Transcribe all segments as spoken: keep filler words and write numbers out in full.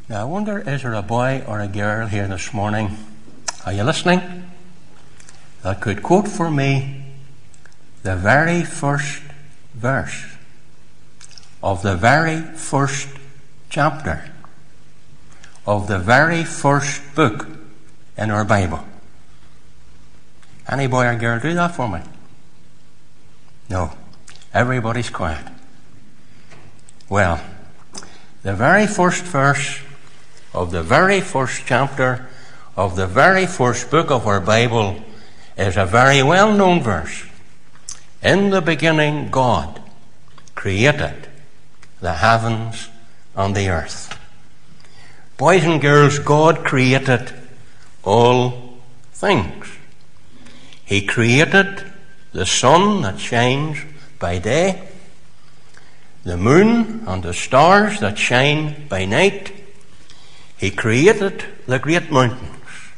Now, I wonder, is there a boy or a girl here this morning, are you listening, that could quote for me the very first verse of the very first chapter of the very first book in our Bible? Any boy or girl do that for me? No. Everybody's quiet. Well, the very first verse of the very first chapter of the very first book of our Bible is a very well-known verse. In the beginning, God created the heavens and the earth. Boys and girls, God created all things. He created the sun that shines by day, the moon and the stars that shine by night. He created the great mountains.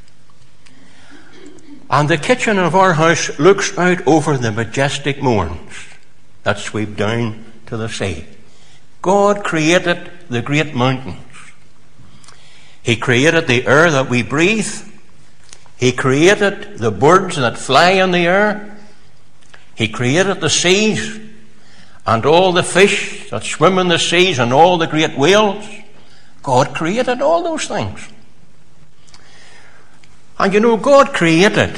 And the kitchen of our house looks out over the majestic moors that sweep down to the sea. God created the great mountains. He created the air that we breathe. He created the birds that fly in the air. He created the seas and all the fish that swim in the seas and all the great whales. God created all those things. And you know, God created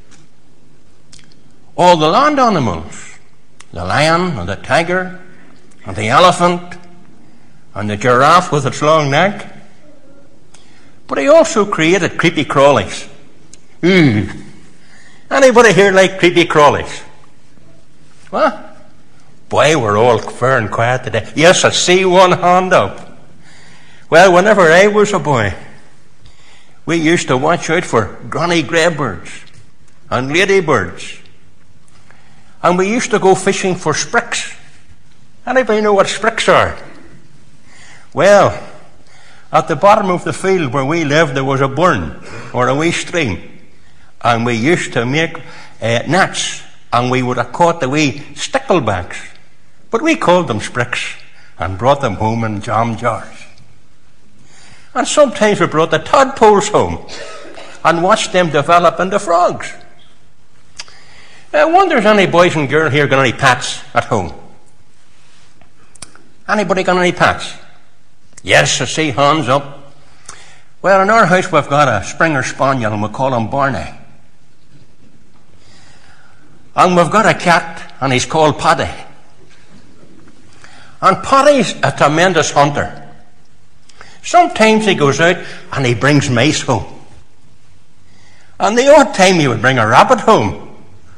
all the land animals, the lion and the tiger and the elephant and the giraffe with its long neck. But he also created creepy crawlies. Ooh. Anybody here like creepy crawlies? What? Boy, we're all fair and quiet today. Yes, I see one hand up. Well, whenever I was a boy, we used to watch out for granny greybirds and ladybirds. And we used to go fishing for spricks. Anybody know what spricks are? Well, at the bottom of the field where we lived, there was a burn or a wee stream. And we used to make uh, nets, and we would have caught the wee sticklebacks. But we called them spricks and brought them home in jam jars. And sometimes we brought the tadpoles home and watched them develop into frogs. I wonder if any boys and girls here got any pets at home? Anybody got any pets? Yes, I see hands up. Well, in our house we've got a Springer Spaniel and we call him Barney. And we've got a cat and he's called Paddy. And Paddy's a tremendous hunter. Sometimes he goes out and he brings mice home. And the odd time he would bring a rabbit home.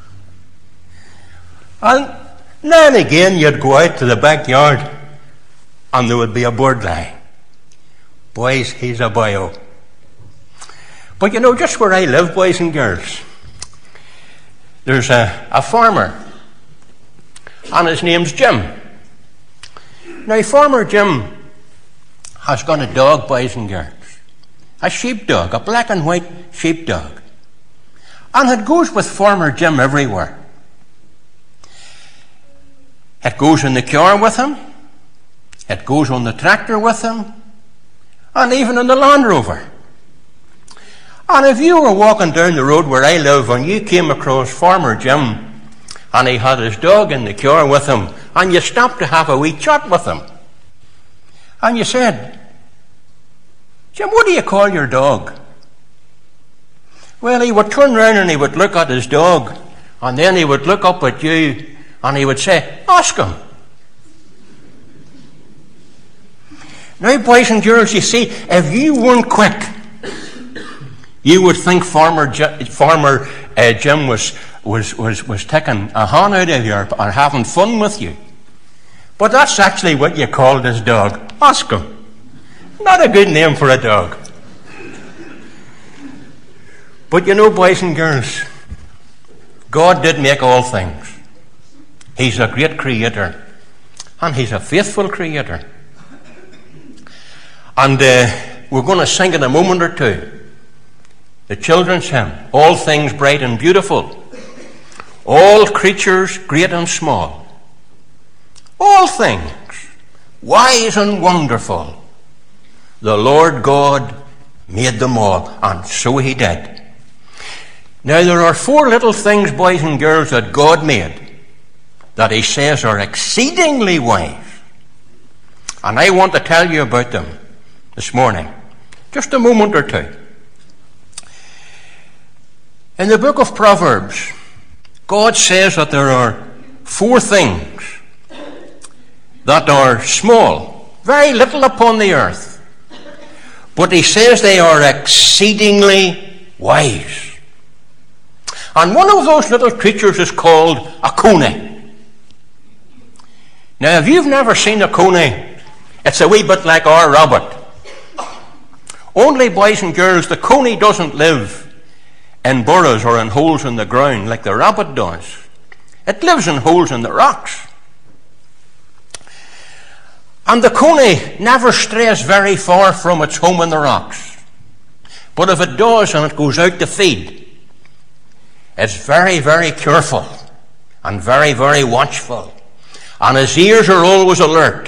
And now and again you'd go out to the backyard and there would be a bird lying. Boys, he's a boyo. But you know, just where I live, boys and girls, there's a, a farmer. And his name's Jim. Now, Farmer Jim has got a dog, boys and girls. A sheepdog, a black and white sheepdog. And it goes with Farmer Jim everywhere. It goes in the car with him. It goes on the tractor with him. And even in the Land Rover. And if you were walking down the road where I live and you came across Farmer Jim and he had his dog in the car with him and you stopped to have a wee chat with him and you said, Jim, what do you call your dog? Well, he would turn round and he would look at his dog and then he would look up at you and he would say, ask him. Now, boys and girls, you see, if you weren't quick, you would think Farmer J- Farmer uh, Jim was was was was taking a hand out of you or, or having fun with you. But that's actually what you called his dog. Ask him. Not a good name for a dog. But you know, boys and girls, God did make all things. He's a great creator. And he's a faithful creator. And uh, we're going to sing in a moment or two the children's hymn, All Things Bright and Beautiful. All creatures great and small. All things wise and wonderful. the Lord God made them all. And so he did. Now there are four little things, boys and girls, that God made that he says are exceedingly wise. And I want to tell you about them this morning. Just a moment or two. In the book of Proverbs, God says that there are four things that are small, very little upon the earth. But he says they are exceedingly wise. And one of those little creatures is called a coney. Now, if you've never seen a coney, it's a wee bit like our rabbit. Only, boys and girls, the coney doesn't live in burrows or in holes in the ground like the rabbit does. It lives in holes in the rocks. And the coney never strays very far from its home in the rocks. But if it does and it goes out to feed, it's very, very careful and very, very watchful. And his ears are always alert.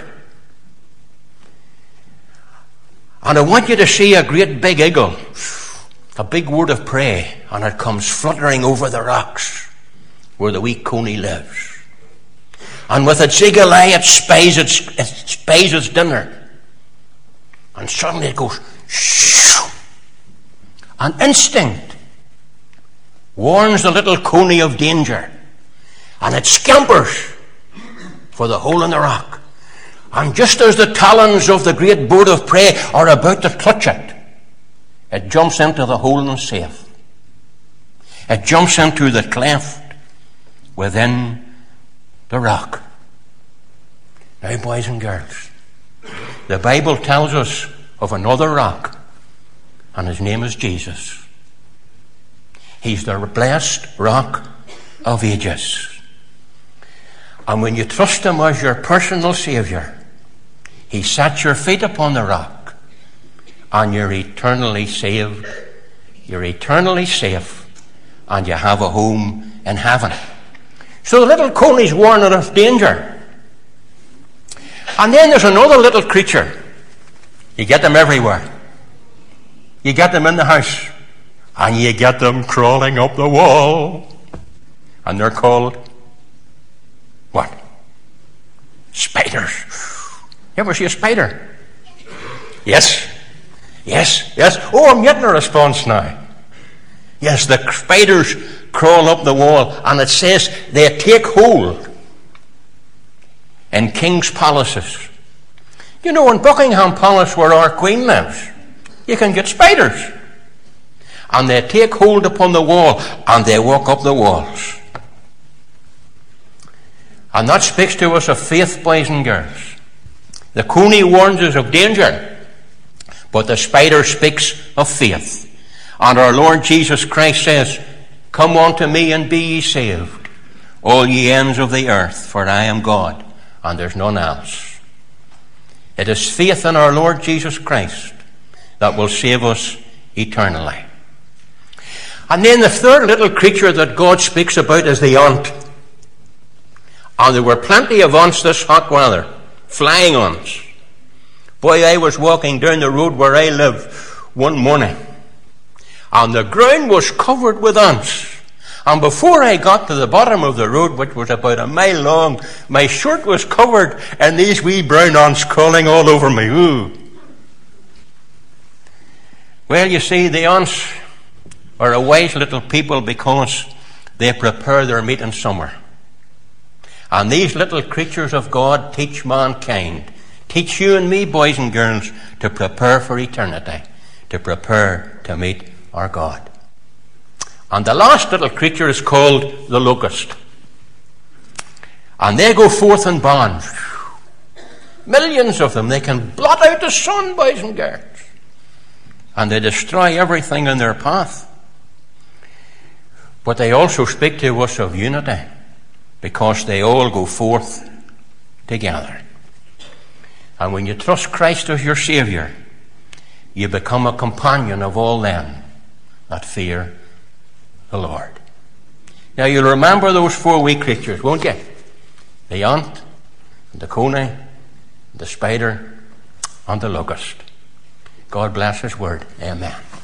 And I want you to see a great big eagle, a big bird of prey, and it comes fluttering over the rocks where the wee coney lives. And with its eagle eye, it spies its, it spies its dinner. And suddenly it goes, shoo! An instinct warns the little coney of danger. And it scampers for the hole in the rock. And just as the talons of the great bird of prey are about to clutch it, it jumps into the hole and is safe. It jumps into the cleft within the rock. Now, boys and girls, the Bible tells us of another rock, and his name is Jesus. He's the blessed rock of ages. And when you trust him as your personal Saviour, he sets your feet upon the rock, and you're eternally saved, you're eternally safe, and you have a home in heaven. So the little coney's warning of danger. And then there's another little creature. You get them everywhere. You get them in the house, and you get them crawling up the wall. And they're called what? Spiders. You ever see a spider? Yes. Yes, yes. Oh, I'm getting a response now. Yes, the spiders crawl up the wall, and it says they take hold in king's palaces. You know, in Buckingham Palace, where our queen lives, you can get spiders. And they take hold upon the wall, and they walk up the walls. And that speaks to us of faith, boys and girls. The coney warns us of danger, but the spider speaks of faith. And our Lord Jesus Christ says, "Come unto me and be ye saved, all ye ends of the earth, for I am God, and there's none else." It is faith in our Lord Jesus Christ that will save us eternally. And then the third little creature that God speaks about is the ant. And there were plenty of ants this hot weather, flying ants. Boy, I was walking down the road where I live one morning, and the ground was covered with ants. And before I got to the bottom of the road, which was about a mile long, my shirt was covered in these wee brown ants crawling all over me. Ooh. Well, you see, the ants are a wise little people because they prepare their meat in summer. And these little creatures of God teach mankind, teach you and me, boys and girls, to prepare for eternity, to prepare to meet our God. And the last little creature is called the locust. And they go forth in bands. Millions of them. They can blot out the sun, boys and girls. And they destroy everything in their path. But they also speak to us of unity, because they all go forth together. And when you trust Christ as your Saviour, you become a companion of all them that fear the Lord. Now you'll remember those four wee creatures, won't you? The ant, and the coney, the spider, and the locust. God bless his word. Amen.